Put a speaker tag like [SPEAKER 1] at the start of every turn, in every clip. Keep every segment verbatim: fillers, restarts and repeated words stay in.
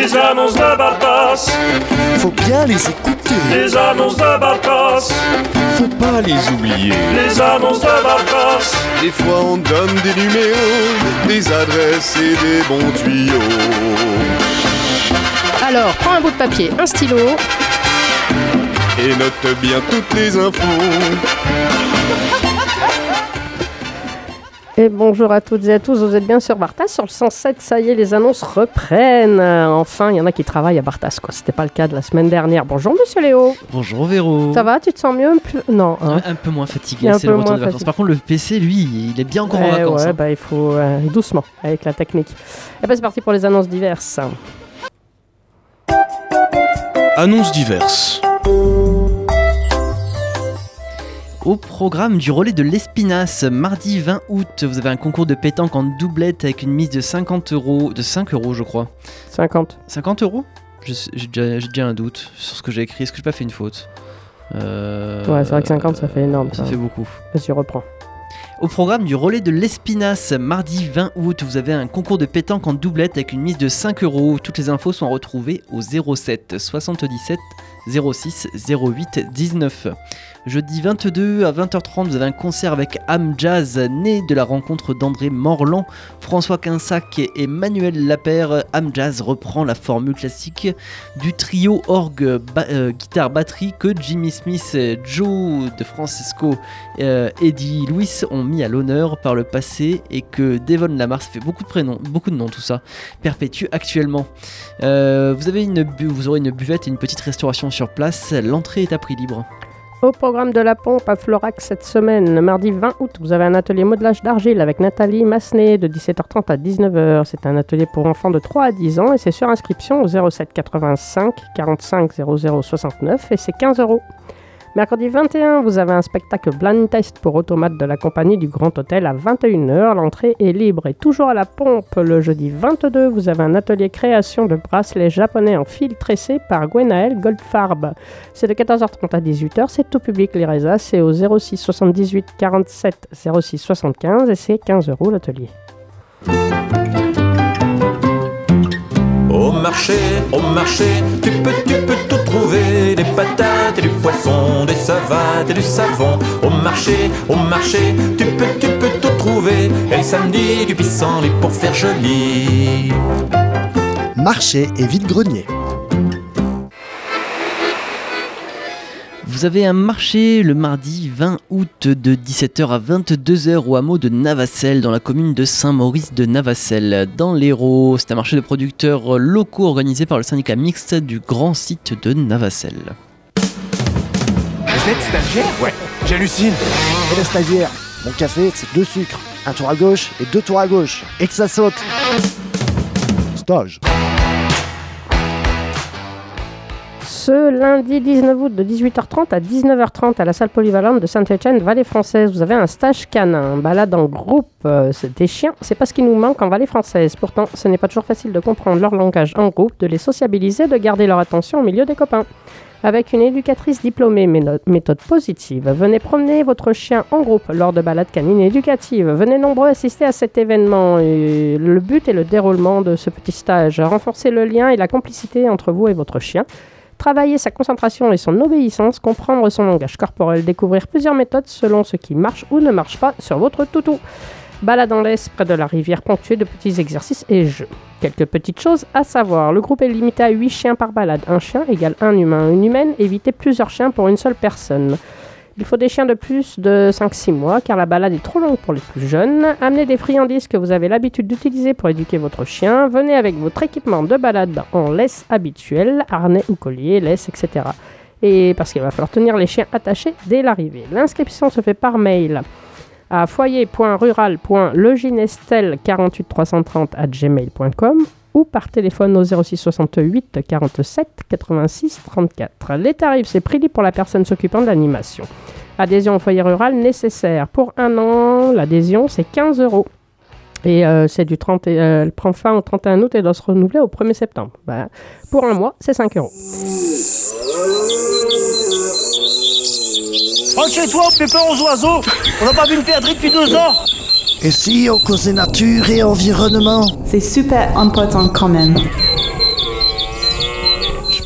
[SPEAKER 1] Les annonces de Bartas,
[SPEAKER 2] faut bien les écouter.
[SPEAKER 1] Les annonces de Bartas,
[SPEAKER 2] faut pas les oublier.
[SPEAKER 1] Les annonces de Bartas,
[SPEAKER 3] des fois on donne des numéros, des adresses et des bons tuyaux.
[SPEAKER 4] Alors, prends un bout de papier, un stylo.
[SPEAKER 3] Et note bien toutes les infos.
[SPEAKER 4] Et bonjour à toutes et à tous, vous êtes bien sur Bartas, sur le cent sept, ça y est, les annonces reprennent. Enfin, il y en a qui travaillent à Bartas, quoi. C'était pas le cas de la semaine dernière. Bonjour Monsieur Léo.
[SPEAKER 5] Bonjour Véro.
[SPEAKER 4] Ça va, tu te sens mieux? Non. Hein.
[SPEAKER 5] Un, un peu moins fatigué, c'est le retour de vacances. Fatigué. Par contre, le P C, lui, il est bien encore ouais, en vacances.
[SPEAKER 4] Ouais,
[SPEAKER 5] hein.
[SPEAKER 4] bah il faut euh, doucement, avec la technique. Et bah c'est parti pour les annonces diverses.
[SPEAKER 2] Annonces diverses.
[SPEAKER 5] Au programme du relais de l'Espinasse, mardi vingt août, vous avez un concours de pétanque en doublette avec une mise de cinquante euros, de cinq euros je crois.
[SPEAKER 4] cinquante.
[SPEAKER 5] cinquante euros j'ai, j'ai, déjà, j'ai déjà un doute sur ce que j'ai écrit, est-ce que j'ai pas fait une faute euh,
[SPEAKER 4] Ouais, c'est vrai que cinquante ça fait énorme.
[SPEAKER 5] Ça, ça fait beaucoup.
[SPEAKER 4] Vas-y, reprends.
[SPEAKER 5] Au programme du relais de l'Espinasse, mardi vingt août, vous avez un concours de pétanque en doublette avec une mise de cinq euros. Toutes les infos sont retrouvées au zéro sept soixante-dix-sept zéro six zéro huit dix-neuf. Jeudi vingt-deux à vingt heures trente, vous avez un concert avec Am Jazz, né de la rencontre d'André Morland, François Quinsac et Manuel Lapère. Am Jazz reprend la formule classique du trio orgue, ba- euh, guitare, batterie que Jimmy Smith, Joe de Francesco, euh, Eddie Louis ont mis à l'honneur par le passé et que Devon Lamar, ça fait beaucoup de prénoms, beaucoup de noms tout ça, perpétue actuellement. Euh, vous, avez une bu- vous aurez une buvette et une petite restauration sur place, l'entrée est à prix libre.
[SPEAKER 4] Au programme de la pompe à Florac cette semaine, le mardi vingt août, vous avez un atelier modelage d'argile avec Nathalie Massenet de dix-sept heures trente à dix-neuf heures. C'est un atelier pour enfants de trois à dix ans et c'est sur inscription au zéro sept quatre-vingt-cinq quarante-cinq zéro zéro soixante-neuf et c'est quinze euros. Mercredi vingt et un, vous avez un spectacle blind test pour automates de la compagnie du Grand Hôtel à vingt et une heures. L'entrée est libre. Et toujours à la pompe, le jeudi vingt-deux, vous avez un atelier création de bracelets japonais en fil tressé par Gwenaël Goldfarb. C'est de quatorze heures trente à dix-huit heures. C'est tout public, les résas. C'est au zéro six soixante-dix-huit quarante-sept zéro six soixante-quinze et c'est quinze euros l'atelier.
[SPEAKER 6] Au marché, au marché, tu peux, tu peux tout trouver. Des patates et du poisson, des savates et du savon. Au marché, au marché, tu peux, tu peux tout trouver. Et le samedi, du pissenlit pour faire joli.
[SPEAKER 2] Marché et vide-grenier.
[SPEAKER 5] Vous avez un marché le mardi vingt août de dix-sept heures à vingt-deux heures au hameau de Navacelles dans la commune de Saint-Maurice de Navacelles dans l'Hérault. C'est un marché de producteurs locaux organisé par le syndicat mixte du grand site de Navacelles.
[SPEAKER 7] Vous êtes stagiaire ? Ouais, j'hallucine.
[SPEAKER 8] Et le stagiaire, mon café c'est deux sucres, un tour à gauche et deux tours à gauche, et que ça saute. Stage.
[SPEAKER 4] Ce lundi dix-neuf août de dix-huit heures trente à dix-neuf heures trente à la salle polyvalente de Saint-Étienne, Vallée Française, vous avez un stage canin, balade en groupe. Euh, c'est des chiens, c'est pas ce qui nous manque en Vallée Française. Pourtant, ce n'est pas toujours facile de comprendre leur langage en groupe, de les sociabiliser, de garder leur attention au milieu des copains. Avec une éducatrice diplômée, méthode positive, venez promener votre chien en groupe lors de balades canines éducatives. Venez nombreux assister à cet événement. Et le but est le déroulement de ce petit stage. Renforcer le lien et la complicité entre vous et votre chien. Travailler sa concentration et son obéissance, comprendre son langage corporel, découvrir plusieurs méthodes selon ce qui marche ou ne marche pas sur votre toutou. Balade en laisse près de la rivière ponctuée de petits exercices et jeux. Quelques petites choses à savoir. Le groupe est limité à huit chiens par balade. Un chien égale un humain. Une humaine, évitez plusieurs chiens pour une seule personne. Il faut des chiens de plus de cinq à six mois car la balade est trop longue pour les plus jeunes. Amenez des friandises que vous avez l'habitude d'utiliser pour éduquer votre chien. Venez avec votre équipement de balade en laisse habituel, harnais ou collier, laisse, et cetera. Et parce qu'il va falloir tenir les chiens attachés dès l'arrivée. L'inscription se fait par mail à foyer point rural point leginestel quarante-huit trois cent trente arobase gmail point com ou par téléphone au zéro six soixante-huit quarante-sept quatre-vingt-six trente-quatre. Les tarifs, c'est prix libre pour la personne s'occupant de l'animation. Adhésion au foyer rural nécessaire. Pour un an, l'adhésion, c'est quinze euros. Et euh, c'est du trente, euh, elle prend fin au trente et un août et doit se renouveler au premier septembre. Ben, pour un mois, c'est cinq euros.
[SPEAKER 9] Rentre chez toi, fais peur aux oiseaux. On n'a pas vu une perdrix depuis deux ans.
[SPEAKER 8] Et si on causait nature et environnement?
[SPEAKER 10] C'est super important quand même.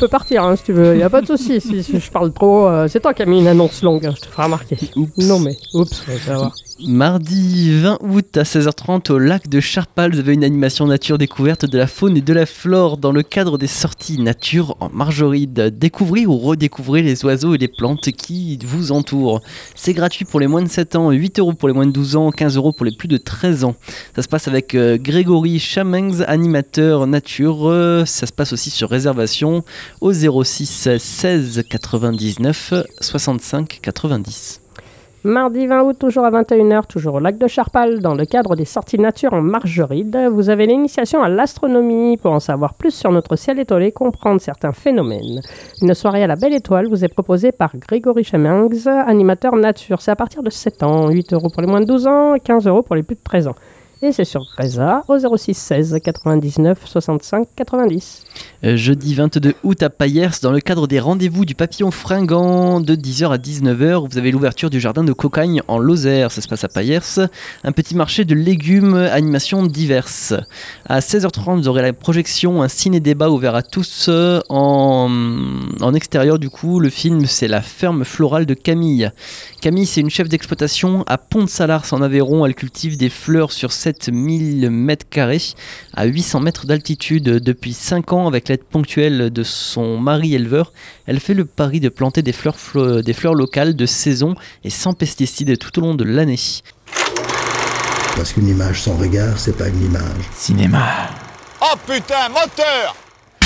[SPEAKER 4] peux partir hein, si tu veux, il n'y a pas de souci. Si, si je parle trop, euh, c'est toi qui as mis une annonce longue, hein, je te ferai remarquer.
[SPEAKER 5] Oups.
[SPEAKER 4] Non mais, oups, ouais, ça va.
[SPEAKER 5] Mardi vingt août à seize heures trente au lac de Charpal, vous avez une animation nature découverte de la faune et de la flore dans le cadre des sorties nature en Margeride. Découvrez ou redécouvrez les oiseaux et les plantes qui vous entourent. C'est gratuit pour les moins de sept ans, huit euros pour les moins de douze ans, quinze euros pour les plus de treize ans. Ça se passe avec euh, Grégory Chamengs, animateur nature. Euh, ça se passe aussi sur réservation au zéro six seize quatre-vingt-dix-neuf soixante-cinq quatre-vingt-dix.
[SPEAKER 4] Mardi vingt août, toujours à vingt et une heures, toujours au lac de Charpal, dans le cadre des sorties nature en Margeride, vous avez l'initiation à l'astronomie pour en savoir plus sur notre ciel étoilé, comprendre certains phénomènes. Une soirée à la Belle Étoile vous est proposée par Grégory Chamengs, animateur nature. C'est à partir de sept ans, huit euros pour les moins de douze ans, quinze euros pour les plus de treize ans. Et c'est sur Reza au zéro six seize quatre-vingt-dix-neuf soixante-cinq quatre-vingt-dix.
[SPEAKER 5] Euh, jeudi vingt-deux août à Payers, dans le cadre des rendez-vous du papillon fringant de dix heures à dix-neuf heures, vous avez l'ouverture du jardin de Cocagne en Lozère. Ça se passe à Payers. Un petit marché de légumes, animations diverses. À seize heures trente, vous aurez la projection, un ciné-débat ouvert à tous euh, en, en extérieur. Du coup, le film, c'est La ferme florale de Camille. Camille, c'est une chef d'exploitation à Pont-de-Salars en Aveyron. Elle cultive des fleurs sur sept mille mètres carrés à huit cents mètres d'altitude. Depuis cinq ans, avec l'aide ponctuelle de son mari éleveur, elle fait le pari de planter des fleurs, flo- des fleurs locales de saison et sans pesticides tout au long de l'année.
[SPEAKER 10] Parce qu'une image sans regard, c'est pas une image.
[SPEAKER 7] Cinéma.
[SPEAKER 11] Oh putain, moteur!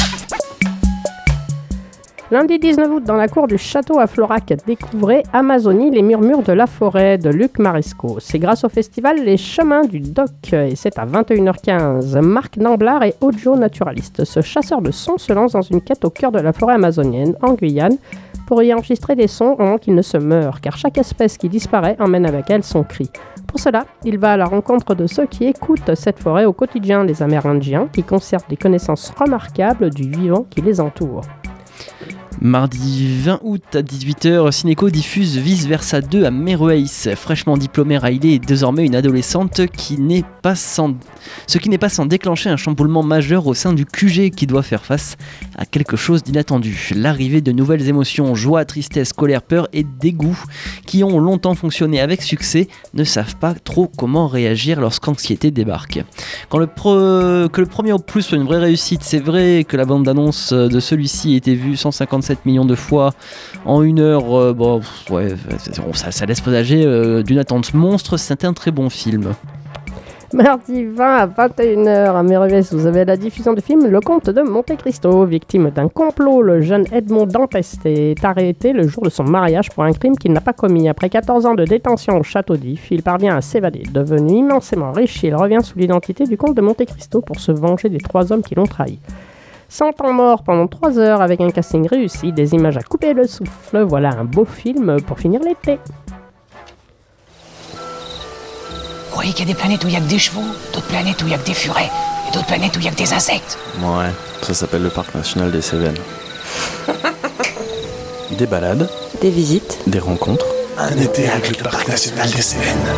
[SPEAKER 4] Lundi dix-neuf août, dans la cour du château à Florac, découvrez Amazonie, les murmures de la forêt de Luc Maresco. C'est grâce au festival Les Chemins du Doc et c'est à vingt et une heures quinze. Marc Damblard est audio naturaliste. Ce chasseur de sons se lance dans une quête au cœur de la forêt amazonienne, en Guyane, pour y enregistrer des sons avant qu'ils ne se meurent, car chaque espèce qui disparaît emmène avec elle son cri. Pour cela, il va à la rencontre de ceux qui écoutent cette forêt au quotidien, les Amérindiens, qui conservent des connaissances remarquables du vivant qui les entoure.
[SPEAKER 5] Mardi vingt août à dix-huit heures, Cinéco diffuse Vice Versa deux à Merueis. Fraîchement diplômée, Riley est désormais une adolescente qui n'est pas sans... ce qui n'est pas sans déclencher un chamboulement majeur au sein du Q G qui doit faire face à quelque chose d'inattendu. L'arrivée de nouvelles émotions, joie, tristesse, colère, peur et dégoût qui ont longtemps fonctionné avec succès ne savent pas trop comment réagir lorsqu'anxiété débarque. Quand le pro... que le premier opus soit une vraie réussite, c'est vrai que la bande-annonce de celui-ci a été vue cent cinquante-sept millions de fois en une heure. Euh, bon, ouais, ça, ça laisse présager euh, d'une attente monstre. C'était un très bon film.
[SPEAKER 4] Mardi vingt à vingt et une heures à Merueis, vous avez la diffusion du film Le Comte de Monte Cristo. Victime d'un complot, le jeune Edmond Dantès est arrêté le jour de son mariage pour un crime qu'il n'a pas commis. Après quatorze ans de détention au château d'If, il parvient à s'évader. Devenu immensément riche, il revient sous l'identité du comte de Monte Cristo pour se venger des trois hommes qui l'ont trahi. Sans temps mort pendant trois heures avec un casting réussi, des images à couper le souffle, voilà un beau film pour finir l'été.
[SPEAKER 12] Vous voyez qu'il y a des planètes où il n'y a que des chevaux, d'autres planètes où il n'y a que des furets, et d'autres planètes où il n'y a que des insectes.
[SPEAKER 13] Ouais, ça s'appelle le parc national des Cévennes. Des balades.
[SPEAKER 14] Des visites.
[SPEAKER 13] Des rencontres.
[SPEAKER 15] Un été avec le parc national des Cévennes.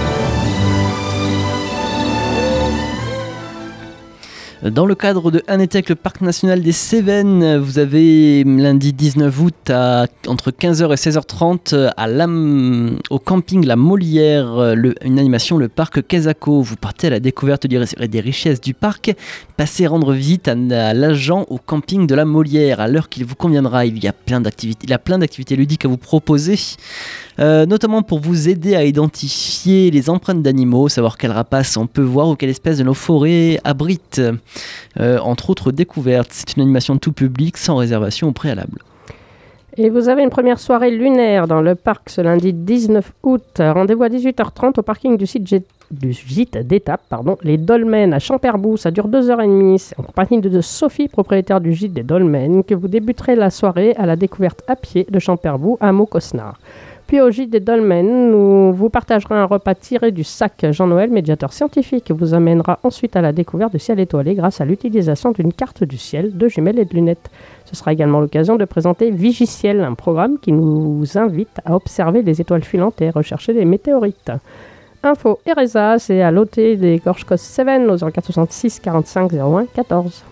[SPEAKER 5] Dans le cadre de Un été avec le parc national des Cévennes, vous avez lundi dix-neuf août à, entre quinze heures et seize heures trente à Lam, au camping La Molière, le, une animation, le parc Quesaco. Vous partez à la découverte des, des richesses du parc, passez rendre visite à, à l'agent au camping de La Molière à l'heure qu'il vous conviendra. Il y a plein d'activités, il a plein d'activités ludiques à vous proposer. Euh, notamment pour vous aider à identifier les empreintes d'animaux, savoir quelle rapace on peut voir ou quelle espèce de nos forêts abrite, euh, entre autres découvertes. C'est une animation tout public, sans réservation au préalable.
[SPEAKER 4] Et vous avez une première soirée lunaire dans le parc ce lundi dix-neuf août. Rendez-vous à dix-huit heures trente au parking du site G... du gîte d'étape, pardon, les Dolmens à Champerbou. Ça dure deux heures trente. C'est en compagnie de Sophie, propriétaire du gîte des Dolmens, que vous débuterez la soirée à la découverte à pied de Champerbou à Maucosnar. Puis au gîte des Dolmens, nous vous partagerons un repas tiré du sac Jean-Noël, médiateur scientifique, vous amènera ensuite à la découverte du ciel étoilé grâce à l'utilisation d'une carte du ciel, de jumelles et de lunettes. Ce sera également l'occasion de présenter Vigiciel, un programme qui nous invite à observer les étoiles filantes et rechercher des météorites. Info Ereza, c'est à l'hôtel des Gorges Cévennes au zéro quatre soixante-six quarante-cinq zéro un quatorze.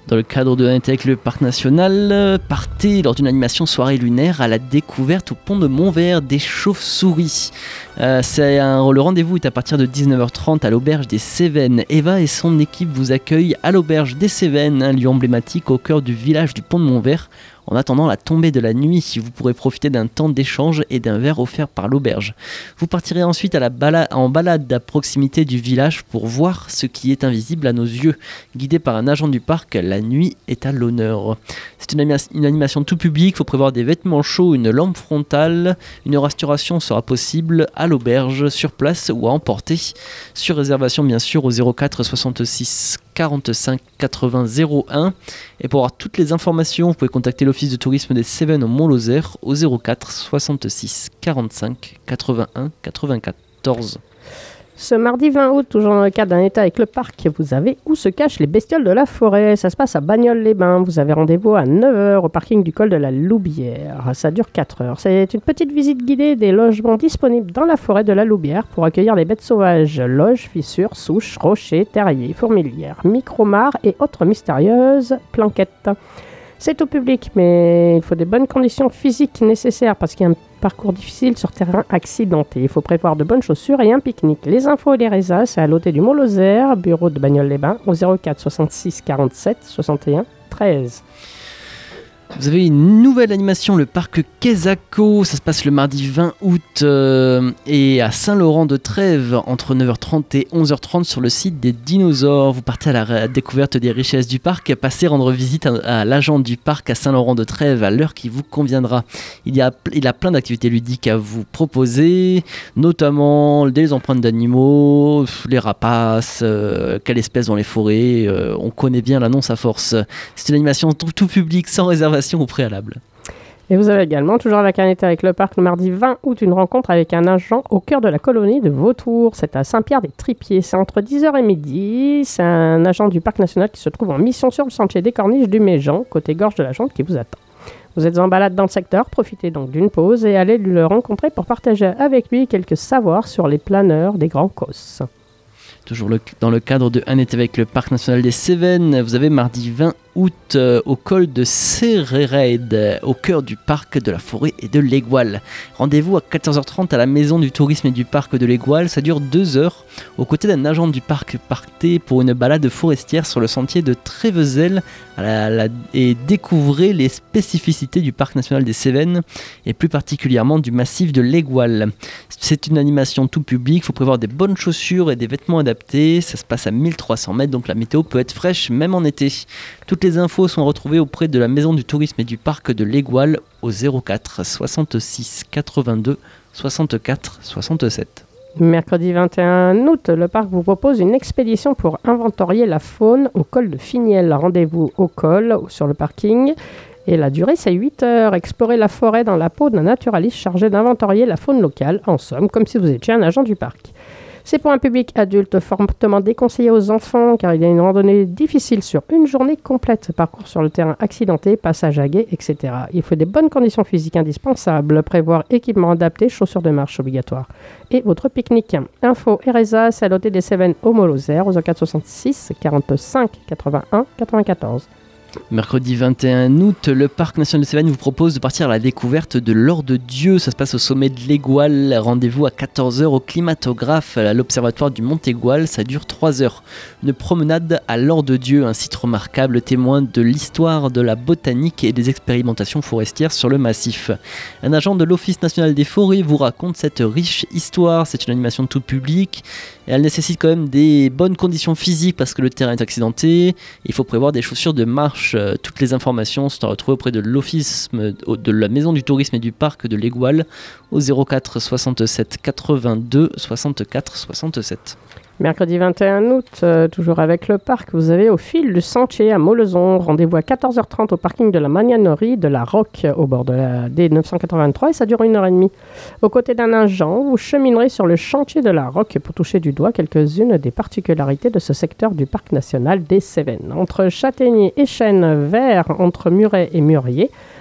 [SPEAKER 5] Dans le cadre de l'A N T avec le Parc National, partez lors d'une animation soirée lunaire à la découverte au pont de Montvert des chauves-souris. Euh, c'est un, le rendez-vous est à partir de dix-neuf heures trente à l'auberge des Cévennes. Eva et son équipe vous accueillent à l'auberge des Cévennes, un lieu emblématique au cœur du village du pont de Montvert. En attendant la tombée de la nuit, vous pourrez profiter d'un temps d'échange et d'un verre offert par l'auberge. Vous partirez ensuite à la balade, en balade à proximité du village pour voir ce qui est invisible à nos yeux. Guidé par un agent du parc, la nuit est à l'honneur. C'est une, anima- une animation tout public, il faut prévoir des vêtements chauds, une lampe frontale. Une restauration sera possible à l'auberge, sur place ou à emporter. Sur réservation bien sûr au zéro quatre soixante-six quarante-cinq quatre-vingts zéro un. Et pour avoir toutes les informations, vous pouvez contacter l'office de tourisme des Cévennes au Mont-Lozère au zéro quatre soixante-six quarante-cinq quatre-vingt-un quatre-vingt-quatorze.
[SPEAKER 4] Ce mardi vingt août, toujours dans le cadre d'un état avec le parc, vous avez Où se cachent les bestioles de la forêt. Ça se passe à Bagnoles-les-Bains. Vous avez rendez-vous à neuf heures au parking du col de la Loubière. Ça dure quatre heures. C'est une petite visite guidée des logements disponibles dans la forêt de la Loubière pour accueillir les bêtes sauvages. Loges, fissures, souches, rochers, terriers, fourmilières, micro-mares et autres mystérieuses planquettes. C'est au public, mais il faut des bonnes conditions physiques nécessaires parce qu'il y a un parcours difficile sur terrain accidenté. Il faut prévoir de bonnes chaussures et un pique-nique. Les infos et les résas, c'est à l'hôtel du Mont-Lozère, bureau de Bagnoles-les-Bains, au zéro quatre soixante-six quarante-sept soixante et un treize.
[SPEAKER 5] Vous avez une nouvelle animation, le parc Quesaco. Ça se passe le mardi vingt août euh, et à Saint-Laurent-de-Trèves entre neuf heures trente et onze heures trente sur le site des dinosaures. Vous partez à la ré- découverte des richesses du parc. Passez rendre visite à, à l'agent du parc à Saint-Laurent-de-Trèves à l'heure qui vous conviendra. Il y a, il a plein d'activités ludiques à vous proposer, notamment des empreintes d'animaux, les rapaces, euh, quelle espèce dans les forêts. Euh, on connaît bien l'annonce à force. C'est une animation tout, tout public sans réservation au préalable.
[SPEAKER 4] Et vous avez également, toujours avec un été avec le parc, le mardi vingt août, une rencontre avec un agent au cœur de la colonie de Vautour. C'est à Saint-Pierre-des-Tripiers. C'est entre dix heures et midi. C'est un agent du parc national qui se trouve en mission sur le sentier des Corniches du Méjean, côté gorge de la Jonte, qui vous attend. Vous êtes en balade dans le secteur, profitez donc d'une pause et allez le rencontrer pour partager avec lui quelques savoirs sur les planeurs des Grands Causses.
[SPEAKER 5] Toujours le, dans le cadre de Un été avec le Parc National des Cévennes, vous avez mardi vingt août euh, au col de Céréred, euh, au cœur du parc de la forêt et de l'Égual. Rendez-vous à quatorze heures trente à la maison du tourisme et du parc de l'Égual. Ça dure deux heures, aux côtés d'un agent du parc. Partez pour une balade forestière sur le sentier de Trévezel à la, la, et découvrez les spécificités du Parc National des Cévennes et plus particulièrement du massif de l'Égual. C'est une animation tout public, il faut prévoir des bonnes chaussures et des vêtements adaptés. Ça se passe à mille trois cents mètres, donc la météo peut être fraîche même en été. Toutes les infos sont retrouvées auprès de la maison du tourisme et du parc de l'Égual au zéro quatre soixante-six quatre-vingt-deux soixante-quatre soixante-sept.
[SPEAKER 4] Mercredi vingt et un août, le parc vous propose une expédition pour inventorier la faune au col de Finiel. Rendez-vous au col, sur le parking. Et la durée, c'est huit heures. Explorer la forêt dans la peau d'un naturaliste chargé d'inventorier la faune locale, en somme, comme si vous étiez un agent du parc. C'est pour un public adulte fortement déconseillé aux enfants, car il y a une randonnée difficile sur une journée complète. Parcours sur le terrain accidenté, passage à guet, et cetera. Il faut des bonnes conditions physiques indispensables, prévoir équipement adapté, chaussures de marche obligatoires. Et votre pique-nique. Info R S A, c'est à l'hôtel des Cévennes au Mont-Lozère, au zéro quatre soixante-six quarante-cinq quatre-vingt-un quatre-vingt-quatorze.
[SPEAKER 5] Mercredi vingt et un août, le Parc National de Cévennes vous propose de partir à la découverte de l'Or de Dieu. Ça se passe au sommet de l'Égual. Rendez-vous à quatorze heures au climatographe à l'observatoire du Mont-Égual. Ça dure trois heures. Une promenade à l'Or de Dieu, un site remarquable témoin de l'histoire de la botanique et des expérimentations forestières sur le massif. Un agent de l'Office national des forêts vous raconte cette riche histoire. C'est une animation tout public et elle nécessite quand même des bonnes conditions physiques parce que le terrain est accidenté. Il faut prévoir des chaussures de marche. Toutes les informations sont à retrouver auprès de l'office de la maison du tourisme et du parc de l'Égual au zéro quatre soixante-sept quatre-vingt-deux soixante-quatre soixante-sept.
[SPEAKER 4] Mercredi vingt et un août, euh, toujours avec le parc, vous avez au fil du sentier à Moleson. Rendez-vous à quatorze heures trente au parking de la Magnanerie de la Roque au bord de la D neuf cent quatre-vingt-trois et ça dure une heure et demie. Aux côtés d'un agent, vous cheminerez sur le chantier de la Roque pour toucher du doigt quelques-unes des particularités de ce secteur du parc national des Cévennes. Entre châtaigniers et chênes verts, entre muret et mûrier,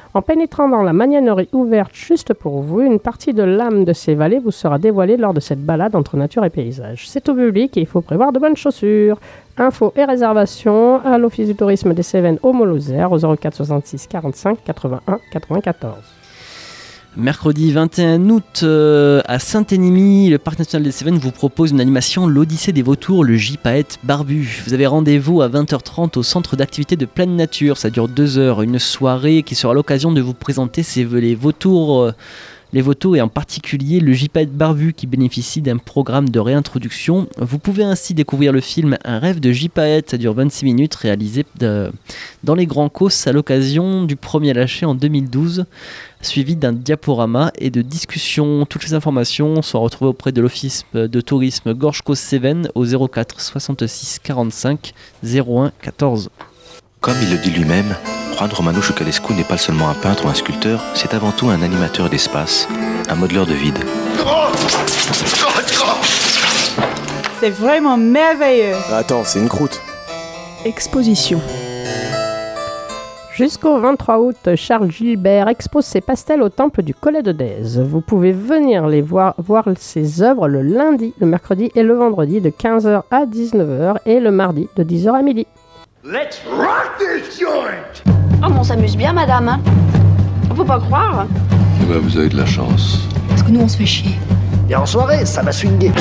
[SPEAKER 4] En pénétrant dans la magnanerie ouverte juste pour vous, une partie de l'âme de ces vallées vous sera dévoilée lors de cette balade entre nature et paysage. C'est au public et il faut prévoir de bonnes chaussures. Infos et réservations à l'Office du tourisme des Cévennes au Mont-Lozère au zéro quatre soixante-six quarante-cinq quatre-vingt-un quatre-vingt-quatorze.
[SPEAKER 5] Mercredi vingt et un août euh, à Saint-Énimie, le Parc national des Cévennes vous propose une animation L'Odyssée des vautours, le gypaète barbu. Vous avez rendez-vous à vingt heures trente au centre d'activité de pleine nature. Ça dure deux heures, une soirée qui sera l'occasion de vous présenter ces, les vautours... Euh, Les vautours et en particulier le gypaète barbu qui bénéficie d'un programme de réintroduction. Vous pouvez ainsi découvrir le film Un rêve de gypaète, ça dure vingt-six minutes, réalisé de, dans les Grands Causses à l'occasion du premier lâcher en deux mille douze, suivi d'un diaporama et de discussions. Toutes les informations sont retrouvées auprès de l'Office de tourisme Gorge-Causse-Cévennes au zéro quatre soixante-six quarante-cinq zéro un quatorze.
[SPEAKER 14] Comme il le dit lui-même, Juan Romano Choucalescu n'est pas seulement un peintre ou un sculpteur, c'est avant tout un animateur d'espace, un modeleur de vide.
[SPEAKER 16] C'est vraiment merveilleux.
[SPEAKER 13] Attends, c'est une croûte.
[SPEAKER 17] Exposition.
[SPEAKER 4] Jusqu'au vingt-trois août, Charles Gilbert expose ses pastels au temple du Collet de Dèze. Vous pouvez venir les voir, voir ses œuvres le lundi, le mercredi et le vendredi de quinze heures à dix-neuf heures et le mardi de dix heures à midi.
[SPEAKER 11] Let's rock this joint!
[SPEAKER 18] Oh, mais on s'amuse bien, madame. Hein. Faut pas croire.
[SPEAKER 19] Eh ben, vous avez de la chance.
[SPEAKER 18] Parce que nous, on se fait chier.
[SPEAKER 8] Et en soirée, ça va swinguer.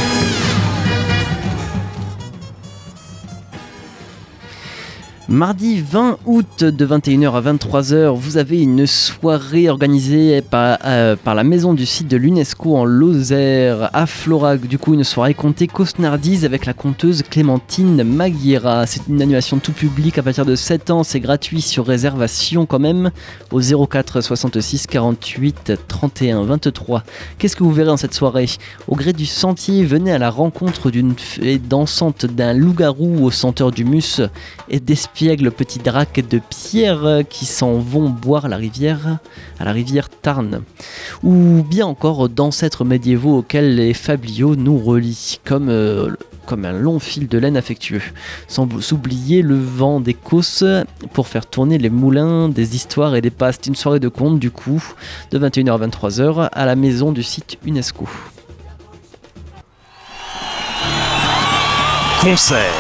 [SPEAKER 5] Mardi vingt août de vingt et une heures à vingt-trois heures, vous avez une soirée organisée par, euh, par la maison du site de l'UNESCO en Lozère à Florac. Du coup, une soirée contée cosnardise avec la conteuse Clémentine Maguira. C'est une animation tout public à partir de sept ans, c'est gratuit sur réservation quand même au zéro quatre soixante-six quarante-huit trente et un vingt-trois. Qu'est-ce que vous verrez dans cette soirée ? Au gré du sentier, venez à la rencontre d'une fée dansante d'un loup-garou au senteur d'humus et d'espiègles petits dracs de pierre qui s'en vont boire la rivière, à la rivière Tarn. Ou bien encore d'ancêtres médiévaux auxquels les fabliaux nous relient, comme, euh, comme un long fil de laine affectueux. Sans oublier le vent des Causses pour faire tourner les moulins des histoires et des pas. C'est une soirée de contes du coup, de vingt et une heures à vingt-trois heures à la maison du site UNESCO.
[SPEAKER 2] Concert.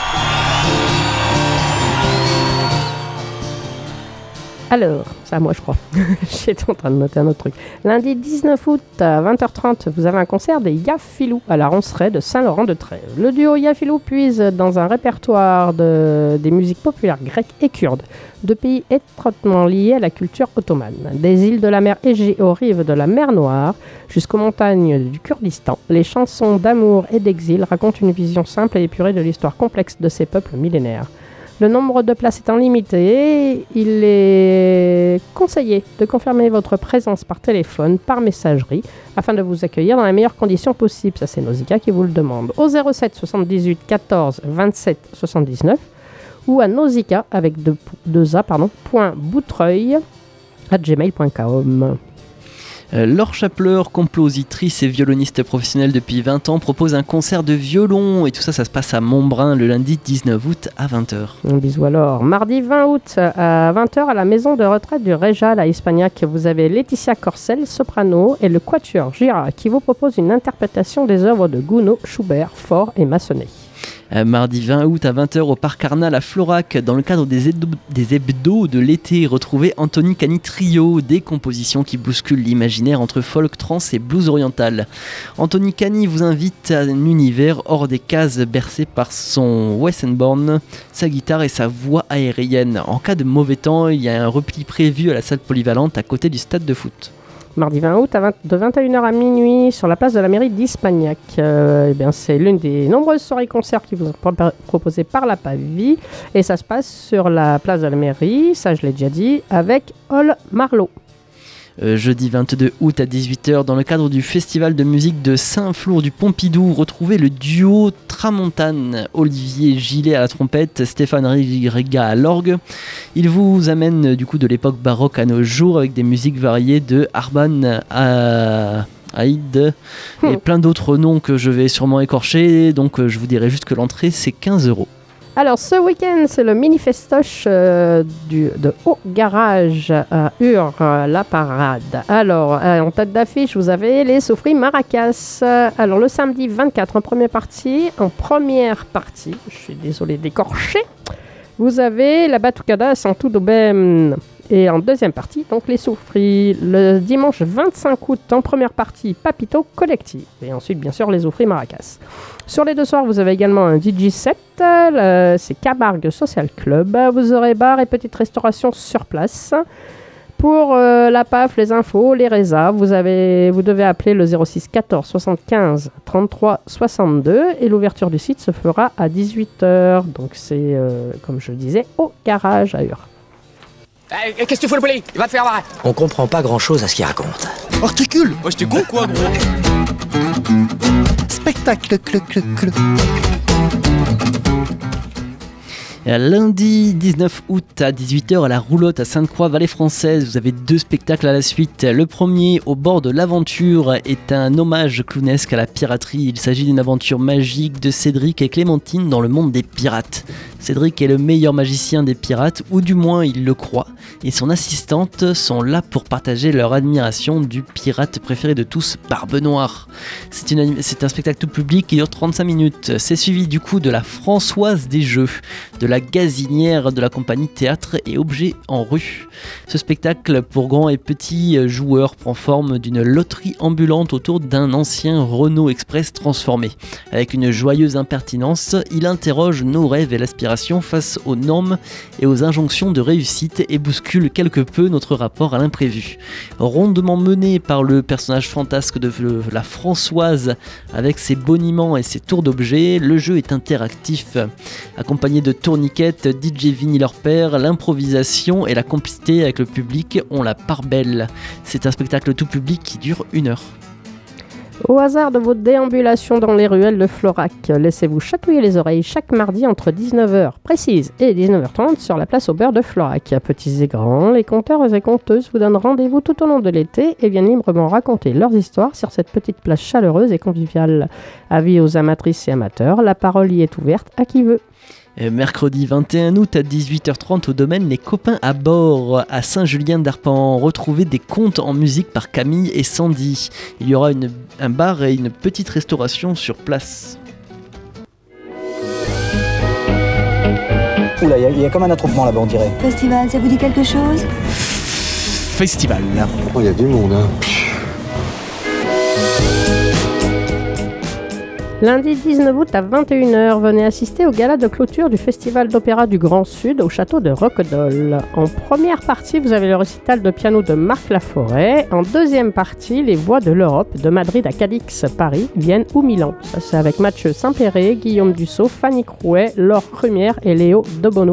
[SPEAKER 4] Alors, c'est à moi je crois. J'étais en train de noter un autre truc. Lundi dix-neuf août à vingt heures trente, vous avez un concert des Yafilou à la Ronceraie de Saint-Laurent-de-Trèves. Le duo Yafilou puise dans un répertoire de, des musiques populaires grecques et kurdes, deux pays étroitement liés à la culture ottomane. Des îles de la mer Égée aux rives de la mer Noire jusqu'aux montagnes du Kurdistan, les chansons d'amour et d'exil racontent une vision simple et épurée de l'histoire complexe de ces peuples millénaires. Le nombre de places étant limité, il est conseillé de confirmer votre présence par téléphone, par messagerie, afin de vous accueillir dans les meilleures conditions possibles. Ça, c'est Nausicaa qui vous le demande. Au zéro sept soixante-dix-huit quatorze vingt-sept soixante-dix-neuf ou à nausicaa avec deux, deux A, pardon, point boutreuil arobase gmail point com.
[SPEAKER 5] Euh, Laure Chapler, compositrice et violoniste professionnelle depuis vingt ans, propose un concert de violon et tout ça, ça se passe à Montbrun le lundi dix-neuf août à vingt heures.
[SPEAKER 4] Un bisou alors. Mardi vingt août à vingt heures à la maison de retraite du Réjal à Hispagnac, vous avez Laetitia Corcel, soprano, et le Quatuor Gira qui vous propose une interprétation des œuvres de Gounod, Schubert, Faure et Massenet.
[SPEAKER 5] Euh, mardi vingt août à vingt heures au Parc Arnal à Florac, dans le cadre des, hebdo- des hebdos de l'été, retrouvez Anthony Cani Trio, des compositions qui bousculent l'imaginaire entre folk, trance et blues oriental. Anthony Cani vous invite à un univers hors des cases bercé par son Wessenborn, sa guitare et sa voix aérienne. En cas de mauvais temps, il y a un repli prévu à la salle polyvalente à côté du stade de foot.
[SPEAKER 4] Mardi vingt août à vingt, de vingt et une heures à minuit sur la place de la mairie d'Hispagnac. Euh, eh bien, c'est l'une des nombreuses soirées-concerts qui vous sont pro- proposées par la Pavie et ça se passe sur la place de la mairie, ça je l'ai déjà dit, avec Ol Marlowe.
[SPEAKER 5] Euh, jeudi vingt-deux août à dix-huit heures, dans le cadre du festival de musique de Saint-Flour du Pompidou, retrouvez le duo Tramontane, Olivier Gillet à la trompette, Stéphane Riga à l'orgue. Il vous amène du coup de l'époque baroque à nos jours avec des musiques variées de Arban à Haïd et plein d'autres noms que je vais sûrement écorcher, donc je vous dirai juste que l'entrée c'est quinze euros.
[SPEAKER 4] Alors, ce week-end, c'est le mini-festoche euh, du, de Haut Garage à Ur, euh, la parade. Alors, euh, en tête d'affiche, vous avez les Soufri Maracas. Alors, le samedi vingt-quatre, en première partie, en première partie, je suis désolé d'écorcher, vous avez la Batucada Santo d'Aubem. Et en deuxième partie, donc les Soufri. Le dimanche vingt-cinq août, en première partie, Papito Collective. Et ensuite, bien sûr, les Soufri Maracas. Sur les deux soirs, vous avez également un D J set. Le, c'est Camargue Social Club. Vous aurez bar et petite restauration sur place. Pour euh, la P A F, les infos, les résas, vous, avez, vous devez appeler le zéro six quatorze soixante-quinze trente-trois soixante-deux. Et l'ouverture du site se fera à dix-huit heures. Donc c'est, euh, comme je le disais, au garage à Ur.
[SPEAKER 20] Hey, qu'est-ce que tu fous le poli? Il va te faire marrer.
[SPEAKER 21] On comprend pas grand-chose à ce qu'il raconte.
[SPEAKER 2] Articule.
[SPEAKER 7] Ouais, j'étais con quoi, gros.
[SPEAKER 2] Spectacle, clou, clou, clou.
[SPEAKER 5] Lundi dix-neuf août à dix-huit heures à la Roulotte à Sainte-Croix-Vallée Française, vous avez deux spectacles à la suite. Le premier, Au bord de l'aventure, est un hommage clownesque à la piraterie. Il s'agit d'une aventure magique de Cédric et Clémentine dans le monde des pirates. Cédric est le meilleur magicien des pirates, ou du moins il le croit, et son assistante sont là pour partager leur admiration du pirate préféré de tous, Barbe Noire. C'est, une, c'est un spectacle tout public qui dure trente-cinq minutes. C'est suivi du coup de la Françoise des Jeux, de la gazinière de la compagnie Théâtre et Objets en rue. Ce spectacle pour grands et petits joueurs prend forme d'une loterie ambulante autour d'un ancien Renault Express transformé. Avec une joyeuse impertinence, il interroge nos rêves et l'aspiration face aux normes et aux injonctions de réussite et bouscule quelque peu notre rapport à l'imprévu. Rondement mené par le personnage fantasque de la Françoise avec ses boniments et ses tours d'objets, le jeu est interactif. Accompagné de tourniquettes, D J Vinny leur père, l'improvisation et la complicité avec le public ont la part belle. C'est un spectacle tout public qui dure une heure.
[SPEAKER 4] Au hasard de vos déambulations dans les ruelles de Florac, laissez-vous chatouiller les oreilles chaque mardi entre dix-neuf heures précises et dix-neuf heures trente sur la place au beurre de Florac. Petits et grands, les conteurs et conteuses vous donnent rendez-vous tout au long de l'été et viennent librement raconter leurs histoires sur cette petite place chaleureuse et conviviale. Avis aux amatrices et amateurs, la parole y est ouverte à qui veut.
[SPEAKER 5] Mercredi vingt et un août à dix-huit heures trente au domaine Les Copains à bord à Saint-Julien-d'Arpan. Retrouvez des contes en musique par Camille et Sandy. Il y aura une, un bar et une petite restauration sur place.
[SPEAKER 21] Oula, il y, y a comme un attroupement là-bas, on dirait.
[SPEAKER 22] Festival, ça vous dit quelque chose?
[SPEAKER 2] Festival.
[SPEAKER 19] Oh, il y a du monde, hein.
[SPEAKER 4] Lundi dix-neuf août à vingt et une heures, venez assister au gala de clôture du Festival d'Opéra du Grand Sud au château de Roquedol. En première partie, vous avez le récital de piano de Marc Laforêt. En deuxième partie, les voix de l'Europe, de Madrid à Cadix, Paris, Vienne ou Milan. Ça, c'est avec Mathieu Saint-Péret, Guillaume Dussault, Fanny Crouet, Laure Crumière et Léo Debono.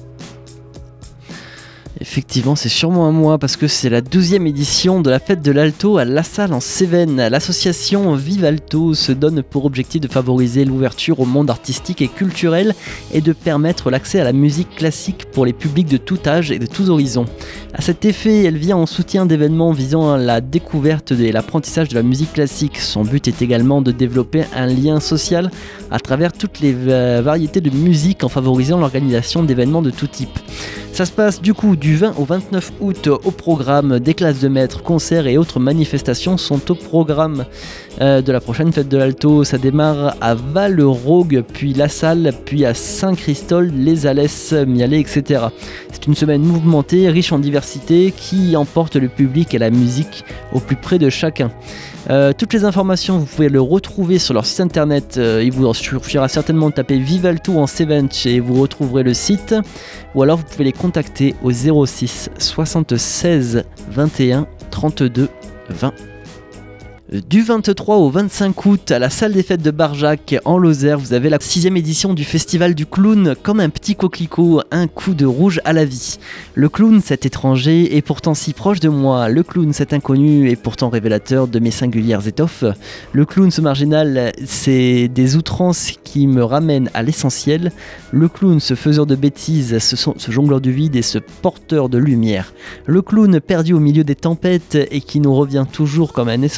[SPEAKER 5] Effectivement, c'est sûrement à moi parce que c'est la douzième édition de la fête de l'Alto à La Salle en Cévennes. L'association Vive Alto se donne pour objectif de favoriser l'ouverture au monde artistique et culturel et de permettre l'accès à la musique classique pour les publics de tout âge et de tous horizons. À cet effet, elle vient en soutien d'événements visant à la découverte et l'apprentissage de la musique classique. Son but est également de développer un lien social à travers toutes les variétés de musique en favorisant l'organisation d'événements de tout type. Ça se passe du coup du vingt au vingt-neuf août au programme. Des classes de maîtres, concerts et autres manifestations sont au programme euh, de la prochaine fête de l'Alto. Ça démarre à Val-Rogue, puis La Salle, puis à Saint-Christol, Les Alès, Mialet, et cetera. C'est une semaine mouvementée, riche en diversité, qui emporte le public et la musique au plus près de chacun. Euh, toutes les informations, vous pouvez le retrouver sur leur site internet. Euh, il vous suffira certainement de taper Vive Alto en Cévennes et vous retrouverez le site. Ou alors vous pouvez les contacter au zéro six soixante-seize vingt et un trente-deux vingt. Du vingt-trois au vingt-cinq août à la salle des fêtes de Barjac en Lozère, vous avez la sixième édition du festival du clown comme un petit coquelicot, un coup de rouge à la vie. Le clown, cet étranger, est pourtant si proche de moi. Le clown, cet inconnu, est pourtant révélateur de mes singulières étoffes. Le clown, ce marginal, c'est des outrances qui me ramènent à l'essentiel. Le clown, ce faiseur de bêtises, ce, sont, ce jongleur du vide et ce porteur de lumière. Le clown perdu au milieu des tempêtes et qui nous revient toujours comme un espoir.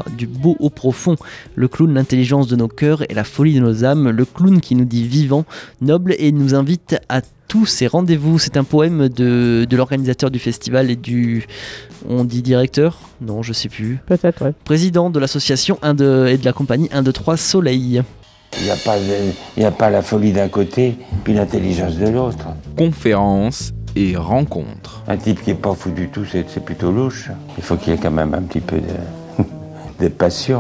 [SPEAKER 5] du beau au profond, le clown, l'intelligence de nos cœurs et la folie de nos âmes, le clown qui nous dit vivant, noble et nous invite à tous ces rendez-vous. C'est un poème de, de l'organisateur du festival et du... On dit directeur ? Non, je sais plus.
[SPEAKER 4] Peut-être, ouais.
[SPEAKER 5] Président de l'association un de, et de la compagnie un, deux, trois Soleil.
[SPEAKER 1] Il n'y a, pas de- il y a pas la folie d'un côté, puis l'intelligence de l'autre.
[SPEAKER 3] Conférences et rencontres.
[SPEAKER 1] Un type qui n'est pas fou du tout, c'est c'est plutôt louche. Il faut qu'il y ait quand même un petit peu de, de passion.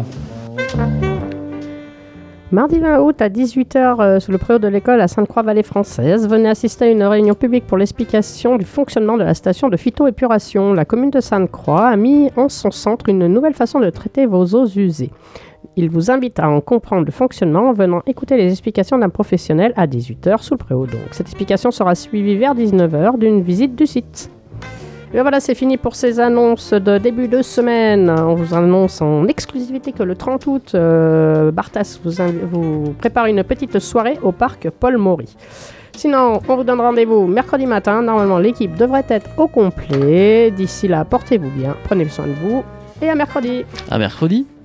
[SPEAKER 4] Mardi vingt août à dix-huit heures euh, sous le préau de l'école à Sainte-Croix-Vallée Française, venez assister à une réunion publique pour l'explication du fonctionnement de la station de phytoépuration. La commune de Sainte-Croix a mis en son centre une nouvelle façon de traiter vos eaux usées. Il vous invite à en comprendre le fonctionnement en venant écouter les explications d'un professionnel à dix-huit heures sous le préau. Donc, cette explication sera suivie vers dix-neuf heures d'une visite du site. Et voilà, c'est fini pour ces annonces de début de semaine. On vous annonce en exclusivité que le trente août, euh, Bartas vous, inv- vous prépare une petite soirée au parc Paul Maury. Sinon, on vous donne rendez-vous mercredi matin. Normalement, l'équipe devrait être au complet. D'ici là, portez-vous bien, prenez soin de vous et à mercredi.
[SPEAKER 5] À mercredi.